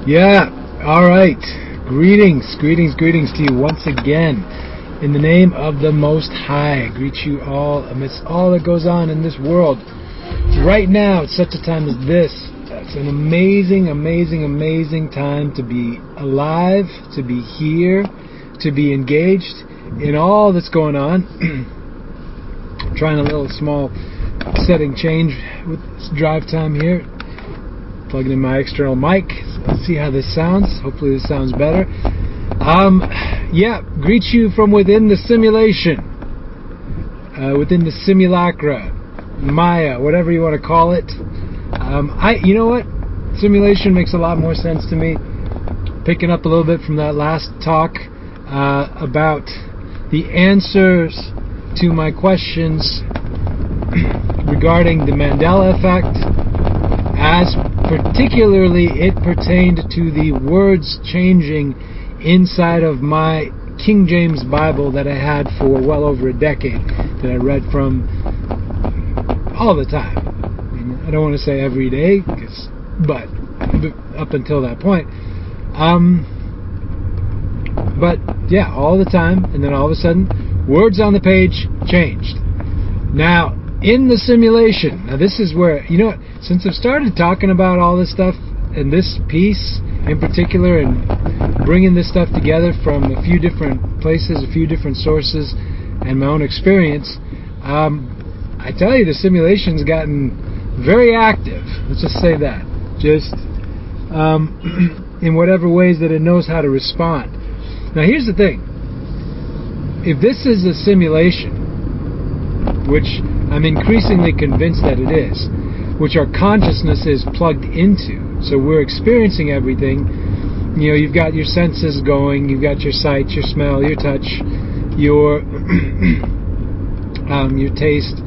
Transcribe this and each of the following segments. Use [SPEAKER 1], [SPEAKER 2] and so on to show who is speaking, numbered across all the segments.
[SPEAKER 1] Yeah, alright. Greetings to you once again. In the name of the Most High, I greet you all amidst all that goes on in this world. Right now, at such a time as this, it's an amazing time to be alive, to be here, to be engaged in all that's going on. Trying a little small setting change with this drive time here. Plugging in my external mic. Let's see how this sounds. Hopefully this sounds better. Greet you from within the simulation. Within the simulacra. Maya, whatever you want to call it. You know what? Simulation makes a lot more sense to me. Picking up a little bit from that last talk about the answers to my questions regarding the Mandela effect, as particularly it pertained to the words changing inside of my King James Bible that I had for well over a decade, that I read from all the time. I don't want to say every day, but up until that point. But yeah, all the time, and then all of a sudden, words on the page changed. Now, in the simulation, now this is where, since I've started talking about all this stuff, and this piece in particular, and bringing this stuff together from a few different places, a few different sources, and my own experience, I tell you, the simulation's gotten very active. Let's just say that. Just in whatever ways that it knows how to respond. Now, here's the thing. If this is a simulation, which I'm increasingly convinced that it is, which our consciousness is plugged into, so we're experiencing everything. You've got your senses going, you've got your sight, your smell, your touch, your your taste.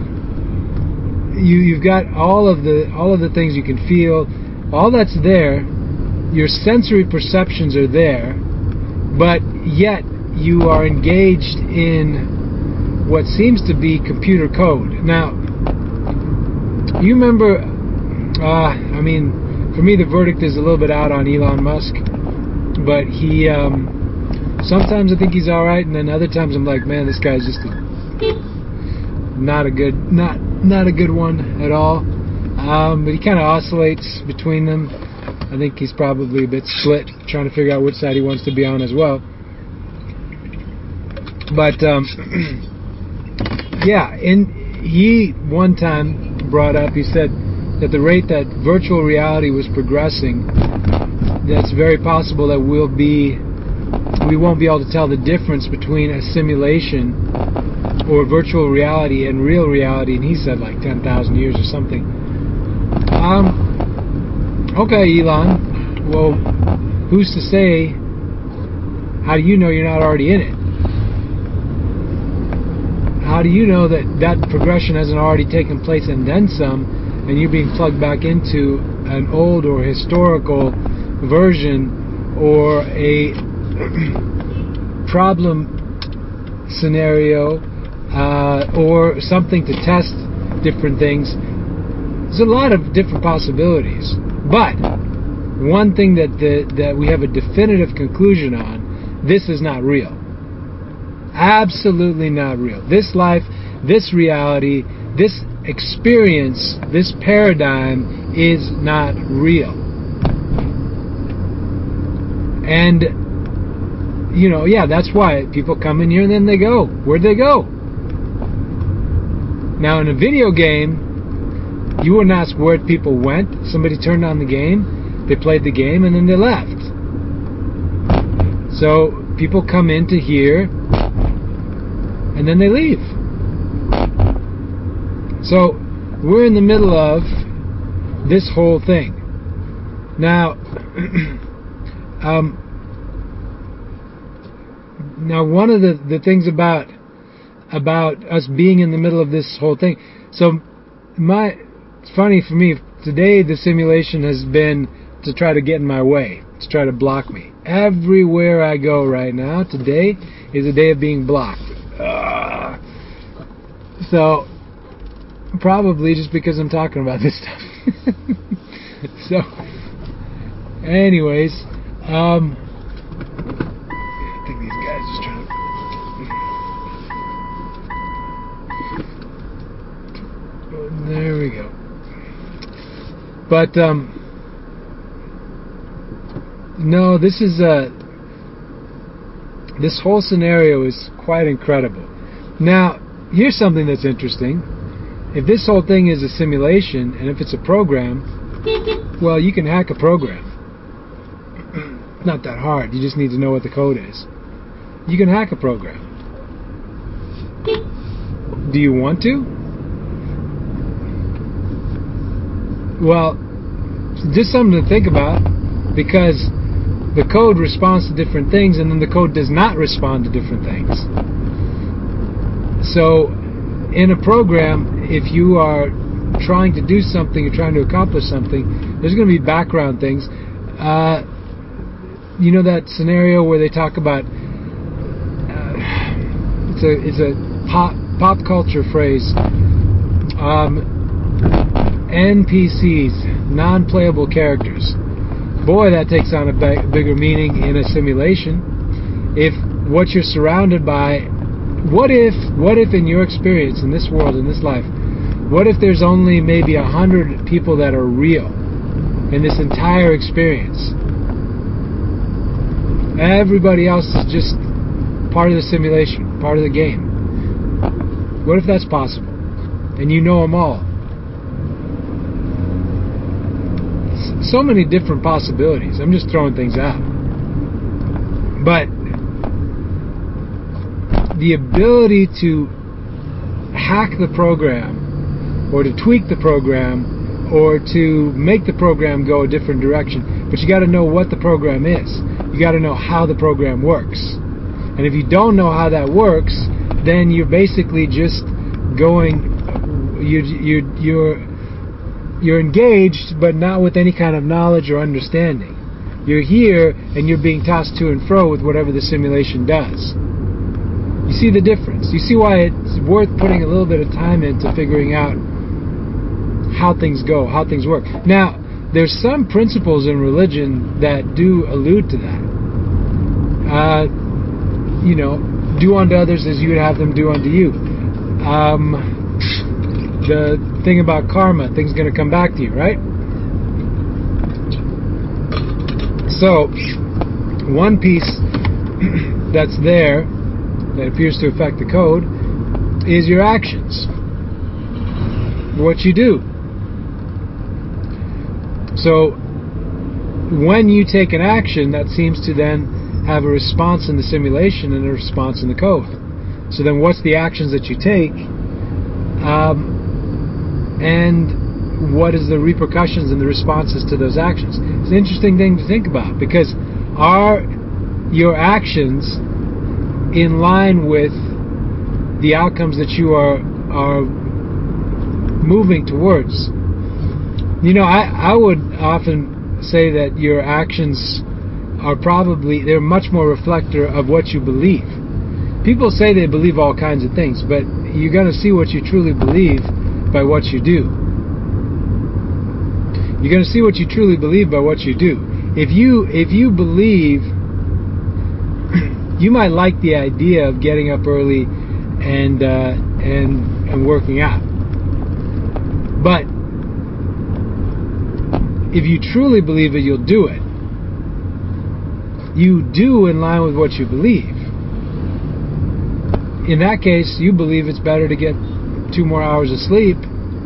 [SPEAKER 1] You've got all of the things you can feel. All that's there. Your sensory perceptions are there, but yet you are engaged in what seems to be computer code. Now, you remember, for me the verdict is a little bit out on Elon Musk, but he, sometimes I think he's alright, and then other times I'm like, man, this guy's just not a good one at all. But he kind of oscillates between them. I think he's probably a bit split, trying to figure out which side he wants to be on as well. But, he one time brought up, he said that the rate that virtual reality was progressing, that's very possible that we won't be able to tell the difference between a simulation or virtual reality and real reality, and he said like 10,000 years or something. Okay, Elon, well, who's to say, how do you know you're not already in it? How do you know that progression hasn't already taken place and then some, and you're being plugged back into an old or historical version or a problem scenario or something to test different things? There's a lot of different possibilities. But one thing that we have a definitive conclusion on, this is not real. Absolutely not real. This life, this reality, this experience, this paradigm is not real. And, that's why people come in here and then they go. Where'd they go? Now, in a video game, you wouldn't ask where people went. Somebody turned on the game, they played the game, and then they left. So, people come into here, and then they leave. So, we're in the middle of this whole thing. Now, one of the things about us being in the middle of this whole thing, so it's funny for me, today the simulation has been to try to get in my way, to try to block me. Everywhere I go right now, today is a day of being blocked. So, probably just because I'm talking about this stuff. So, Anyways, I think these guys just trying to... There we go. But, no, this is, this whole scenario is quite incredible. Now, here's something that's interesting. If this whole thing is a simulation, and if it's a program, well, you can hack a program. Not that hard. You just need to know what the code is. You can hack a program. Do you want to? Well, just something to think about, because the code responds to different things, and then the code does not respond to different things. So, in a program, if you are trying to do something, you're trying to accomplish something, there's going to be background things. You know that scenario where they talk about it's a pop culture phrase, NPCs, non-playable characters. Boy, that takes on a bigger meaning in a simulation. If what you're surrounded by, what if in your experience in this world, in this life, what if there's only maybe 100 people that are real in this entire experience? Everybody else is just part of the simulation, part of the game. What if that's possible? And you know them all. So many different possibilities. I'm just throwing things out. But the ability to hack the program, or to tweak the program, or to make the program go a different direction. But you got to know what the program is. You got to know how the program works. And if you don't know how that works, then you're basically just going, you're engaged, but not with any kind of knowledge or understanding. You're here, and you're being tossed to and fro with whatever the simulation does. You see the difference. You see why it's worth putting a little bit of time into figuring out how things go, how things work. Now, there's some principles in religion that do allude to that. Do unto others as you would have them do unto you. The thing about karma, things are going to come back to you, right? So, one piece that's there that appears to affect the code is your actions, what you do. So when you take an action, that seems to then have a response in the simulation and a response in the code. So then what's the actions that you take, and what is the repercussions and the responses to those actions? It's an interesting thing to think about, because are your actions in line with the outcomes that you are moving towards? I would often say that your actions are they're much more reflector of what you believe. People say they believe all kinds of things, but you're going to see what you truly believe by what you do. You're going to see what you truly believe by what you do. If you believe, you might like the idea of getting up early and working out, but if you truly believe it, you'll do it. You do in line with what you believe. In that case, you believe it's better to get 2 more hours of sleep.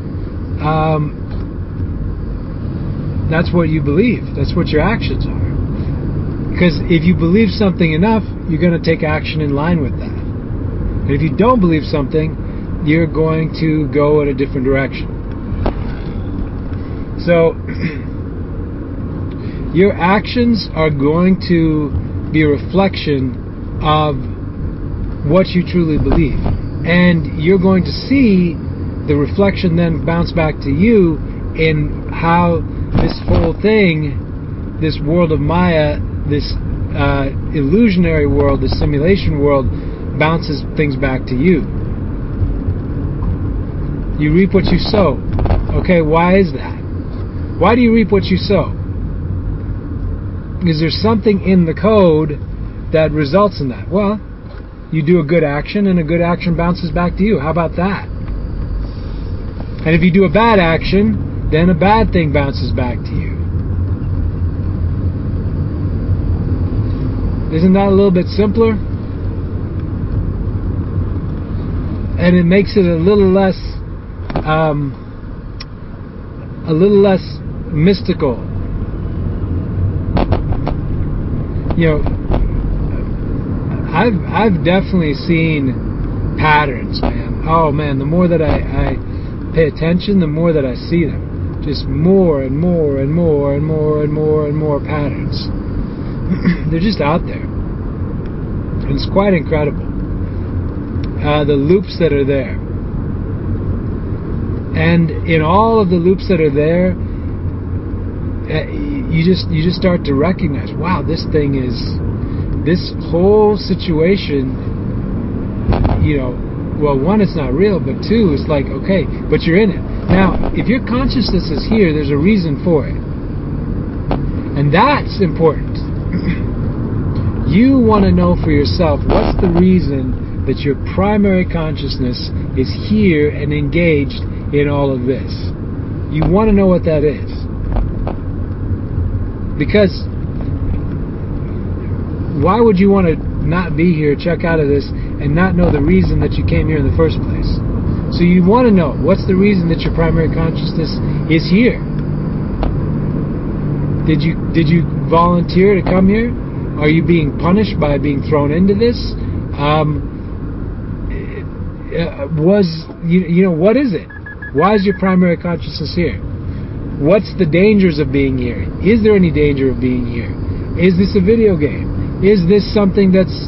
[SPEAKER 1] That's what you believe. That's what your actions are. Because if you believe something enough, you're going to take action in line with that. And if you don't believe something, you're going to go in a different direction. So your actions are going to be a reflection of what you truly believe. And you're going to see the reflection then bounce back to you in how this whole thing, this world of Maya, this illusionary world, this simulation world, bounces things back to you. You reap what you sow. Okay, why is that? Why do you reap what you sow? is there something in the code that results in that? Well, you do a good action, and a good action bounces back to you. How about that? And if you do a bad action, then a bad thing bounces back to you. Isn't that a little bit simpler? And it makes it a little less mystical. You know, I've definitely seen patterns, man. Oh man, the more that I pay attention, the more that I see them. Just more and more and more and more and more and more patterns. They're just out there. And it's quite incredible. The loops that are there. And in all of the loops that are there, you just start to recognize, wow, this whole situation, you know, well, one, it's not real, but two, it's like, okay, but you're in it. Now, if your consciousness is here, there's a reason for it. And that's important. You want to know for yourself, what's the reason that your primary consciousness is here and engaged in all of this? You want to know what that is. Because why would you want to not be here, check out of this, and not know the reason that you came here in the first place? So you want to know, what's the reason that your primary consciousness is here? Did you volunteer to come here? Are you being punished by being thrown into this? What is it? Why is your primary consciousness here? What's the dangers of being here? Is there any danger of being here? Is this a video game? Is this something that's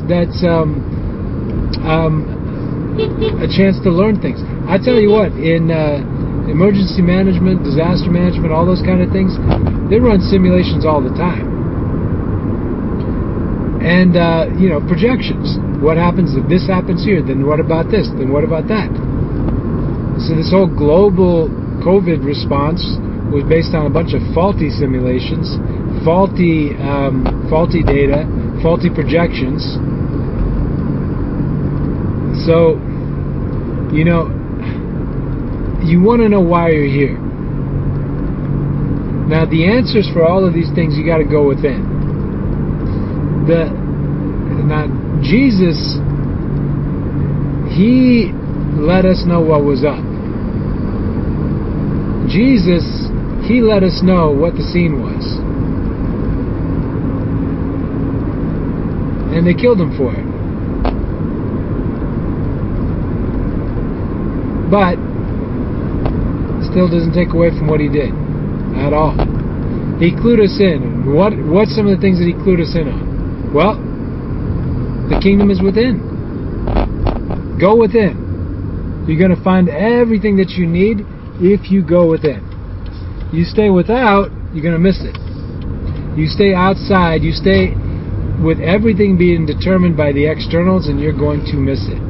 [SPEAKER 1] a chance to learn things? I tell you what, in emergency management, disaster management, all those kind of things, they run simulations all the time. And projections. What happens if this happens here? Then what about this? Then what about that? So this whole global COVID response was based on a bunch of faulty simulations, faulty data, faulty projections. So, you want to know why you're here. Now, the answers for all of these things, you got to go within. Now, Jesus, He let us know what was up. Jesus, He let us know what the scene was. And they killed Him for it. But still doesn't take away from what He did at all. He clued us in. What's some of the things that He clued us in on? Well, the kingdom is within. Go within. You're going to find everything that you need if you go within. You stay without, you're going to miss it. You stay outside, you stay with everything being determined by the externals, and you're going to miss it.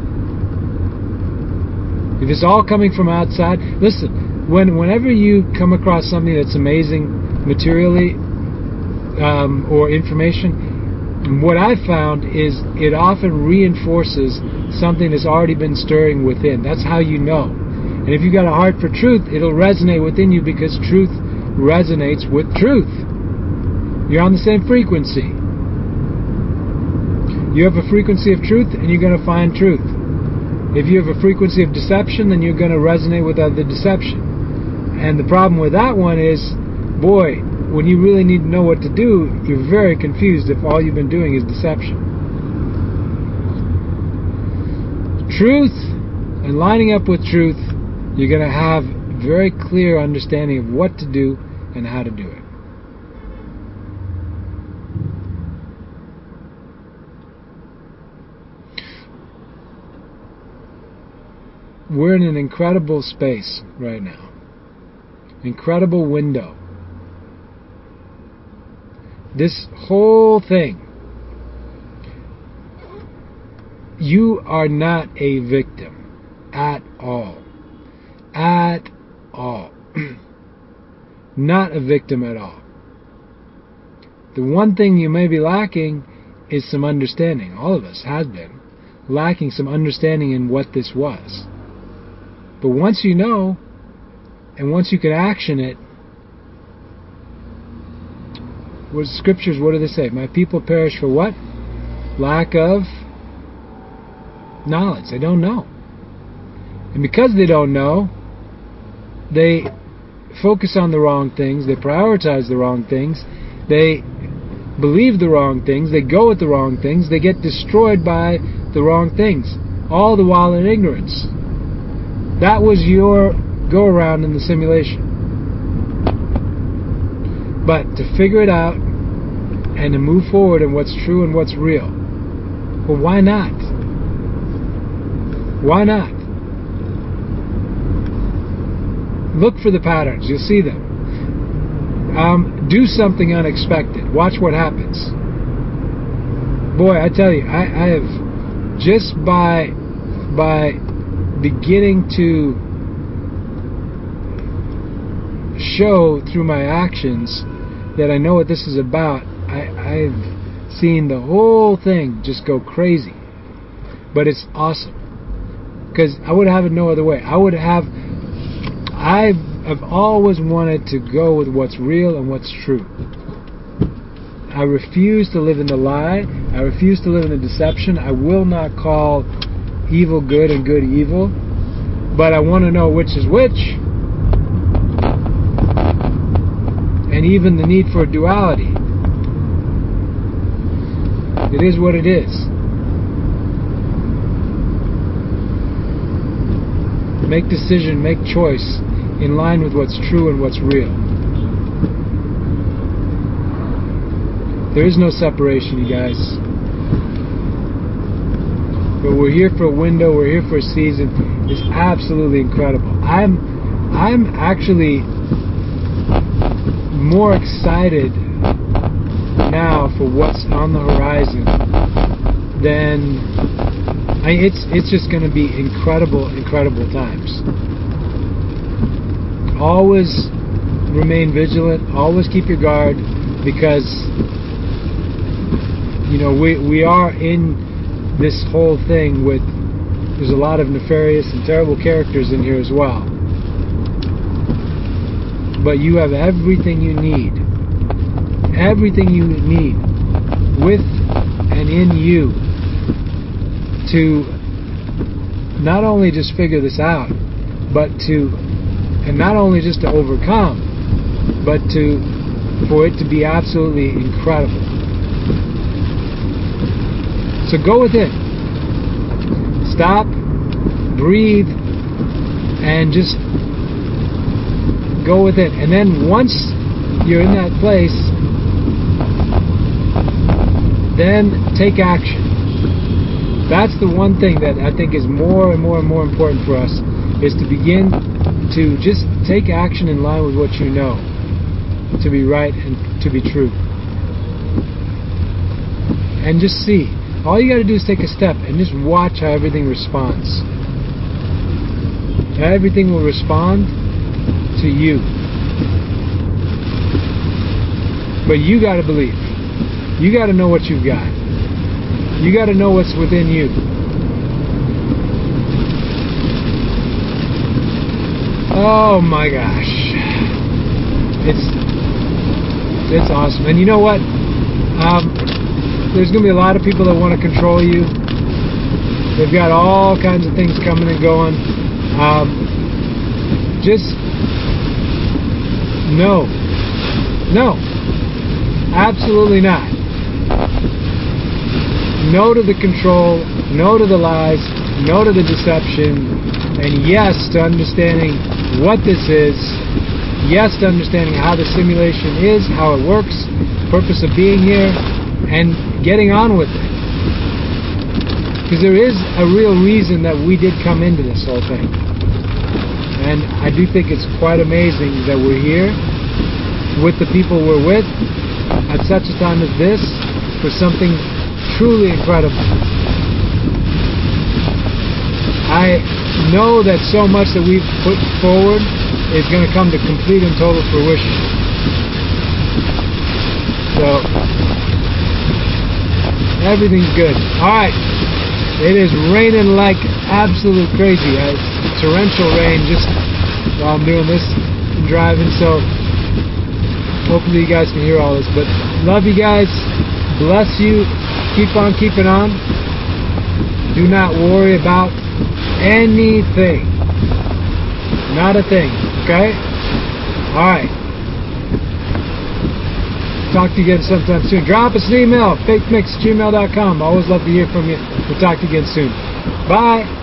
[SPEAKER 1] If it's all coming from outside, listen, whenever you come across something that's amazing materially or information, what I've found is it often reinforces something that's already been stirring within. That's how you know. And if you've got a heart for truth, it'll resonate within you because truth resonates with truth. You're on the same frequency. You have a frequency of truth, and you're going to find truth. If you have a frequency of deception, then you're going to resonate with other deception. And the problem with that one is, boy, when you really need to know what to do, you're very confused if all you've been doing is deception. Truth and lining up with truth, you're going to have very clear understanding of what to do and how to do it. We're in an incredible space right now. Incredible window. This whole thing, you are not a victim at all. At all. Not a victim at all. The one thing you may be lacking is some understanding. All of us have been lacking some understanding in what this was. But once you know, and once you can action it, what scriptures, what do they say? My people perish for what? Lack of knowledge. They don't know. And because they don't know, they focus on the wrong things, they prioritize the wrong things, they believe the wrong things, they go with the wrong things, they get destroyed by the wrong things, all the while in ignorance. That was your go-around in the simulation. But to figure it out and to move forward in what's true and what's real, well, why not? Why not? Look for the patterns. You'll see them. Do something unexpected. Watch what happens. Boy, I tell you, I have, just by beginning to show through my actions that I know what this is about, I've seen the whole thing just go crazy. But it's awesome. Because I would have it no other way. I've always wanted to go with what's real and what's true. I refuse to live in the lie. I refuse to live in the deception. I will not call evil good and good evil. But I want to know which is which. And even the need for duality. It is what it is. Make decision, make choice in line with what's true and what's real. There is no separation, you guys. But we're here for a window, we're here for a season. It's absolutely incredible. I'm actually more excited now for what's on the horizon than it's just going to be incredible times. Always remain vigilant, always keep your guard, because we are in this whole thing with, there's a lot of nefarious and terrible characters in here as well. But you have everything you need with and in you to not only just figure this out, but not only just to overcome, but for it to be absolutely incredible. So go within. Stop, breathe, and just go within. And then once you're in that place, then take action. That's the one thing that I think is more and more important for us, is to begin to just take action in line with what you know to be right and to be true. And just see. All you got to do is take a step and just watch how everything responds. Everything will respond to you. But you got to believe. You got to know what you've got. You got to know what's within you. Oh my gosh. It's awesome. And you know what? There's going to be a lot of people that want to control you. They've got all kinds of things coming and going. Just no. Absolutely not. No to the control, no to the lies, no to the deception, and yes to understanding what this is, yes to understanding how the simulation is, how it works, purpose of being here, and getting on with it. Because there is a real reason that we did come into this whole thing. And I do think it's quite amazing that we're here with the people we're with at such a time as this for something truly incredible. I know that so much that we've put forward is going to come to complete and total fruition. So Everything's good. Alright. It is raining like absolute crazy. Torrential rain just while I'm doing this and driving, so hopefully you guys can hear all this. But love you guys. Bless you. Keep on keeping on. Do not worry about anything. Not a thing. Okay? Alright. Talk to you again sometime soon. Drop us an email, fakemix@gmail.com. Always love to hear from you. We'll talk to you again soon. Bye.